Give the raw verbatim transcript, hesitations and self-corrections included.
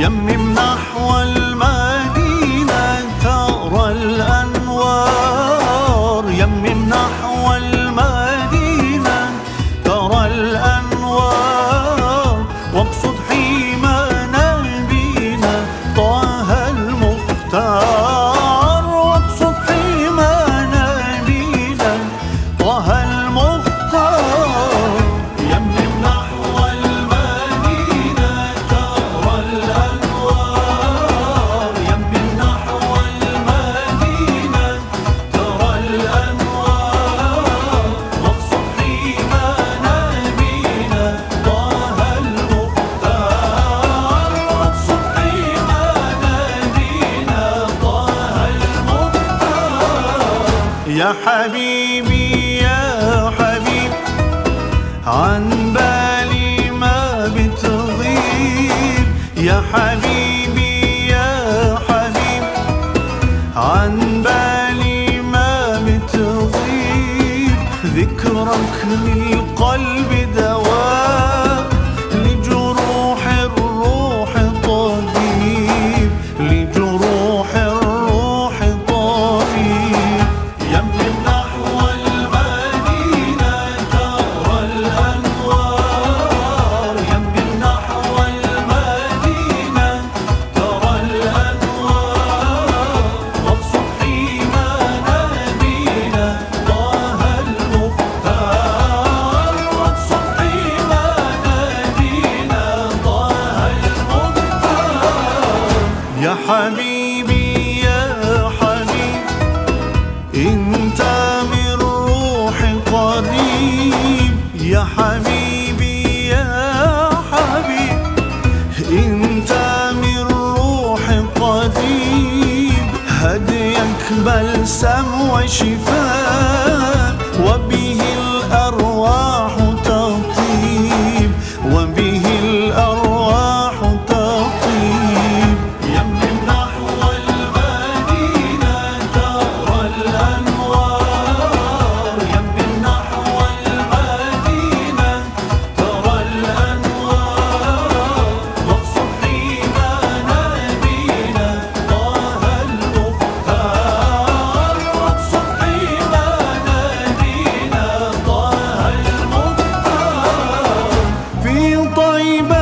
يمم نحو المدينة ترى الأنوار، يمم نحو المدينة ترى الأنوار، واقصد حيما نبينا طه المختار، واقصد حيما نبينا طه المختار. يمم نحو المدينة ترى الأنوار، يمم نحو المدينة ترى الأنوار، واقصد حيما نبينا طه المختار، واقصد حيما نبينا طه المختار. يا حبيبي يا حبيب عن بالي ما بتغيب، يا حبيبي يا حبيب عن بالي ما بتغيب، ذكرك للقلب دواء لجروح الروح طبيب، لجروح الروح طبيب. يمم نحو المدينة ترى الأنوار، يمم نحو المدينة ترى الأنوار، واقصد حيما نبينا طه المختار، واقصد حيما نبينا طه المختار. يا حبيبي يا حبيب انت من روحي قريب، يا حبيبي يا حبيب انت من روحي قريب، هديك بلسم وشفاء وبه الأرواح تطيب، وبه الأرواح تطيب. يمم نحو المدينة ترى الأنوار، يمم نحو المدينة ترى الأنوار، واقصد حيما نبينا طه المختار، واقصد حيما نبينا طه المختار. في طيبة